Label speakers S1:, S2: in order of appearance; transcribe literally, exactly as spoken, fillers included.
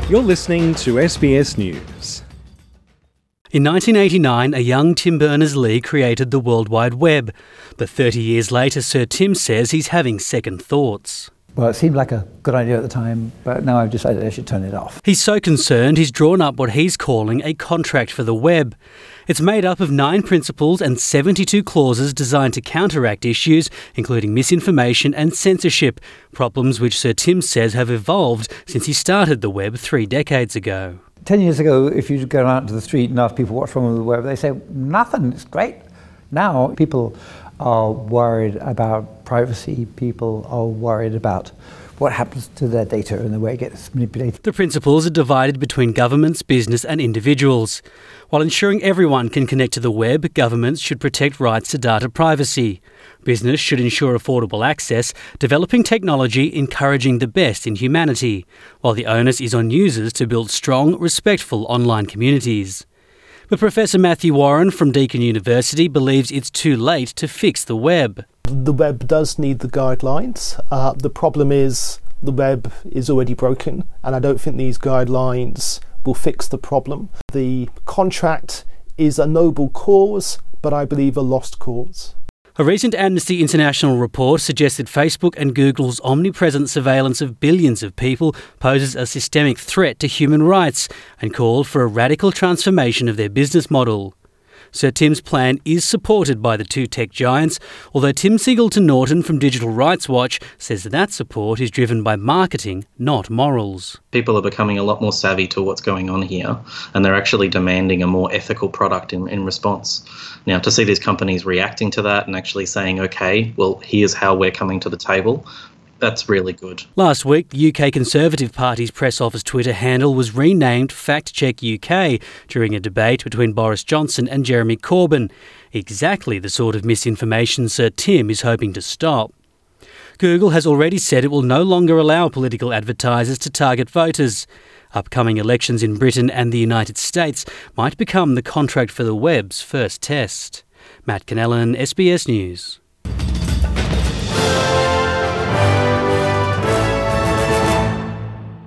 S1: You're listening to S B S News.
S2: In nineteen eighty-nine, a young Tim Berners-Lee created the World Wide Web. But thirty years later, Sir Tim says he's having second thoughts.
S3: Well, it seemed like a good idea at the time, but now I've decided I should turn it off.
S2: He's so concerned he's drawn up what he's calling a contract for the web. It's made up of nine principles and seventy-two clauses designed to counteract issues, including misinformation and censorship, problems which Sir Tim says have evolved since he started the web three decades ago.
S3: Ten years ago, if you go out to the street and ask people what's wrong with the web, they say, nothing, it's great. Now people are worried about privacy, people are worried about what happens to their data and the way it gets manipulated.
S2: The principles are divided between governments, business and individuals. While ensuring everyone can connect to the web, governments should protect rights to data privacy. Business should ensure affordable access, developing technology encouraging the best in humanity, while the onus is on users to build strong, respectful online communities. But Professor Matthew Warren from Deakin University believes it's too late to fix the web.
S4: The web does need the guidelines. Uh, the problem is the web is already broken, and I don't think these guidelines will fix the problem. The contract is a noble cause, but I believe a lost cause.
S2: A recent Amnesty International report suggested Facebook and Google's omnipresent surveillance of billions of people poses a systemic threat to human rights and called for a radical transformation of their business model. Sir Tim's plan is supported by the two tech giants, although Tim Singleton-Norton from Digital Rights Watch says that support is driven by marketing, not morals.
S5: People are becoming a lot more savvy to what's going on here, and they're actually demanding a more ethical product in, in response. Now, to see these companies reacting to that and actually saying, OK, well, here's how we're coming to the table, that's really good.
S2: Last week, the U K Conservative Party's press office Twitter handle was renamed Fact Check U K during a debate between Boris Johnson and Jeremy Corbyn. Exactly the sort of misinformation Sir Tim is hoping to stop. Google has already said it will no longer allow political advertisers to target voters. Upcoming elections in Britain and the United States might become the contract for the web's first test. Matt Cannellan, S B S News.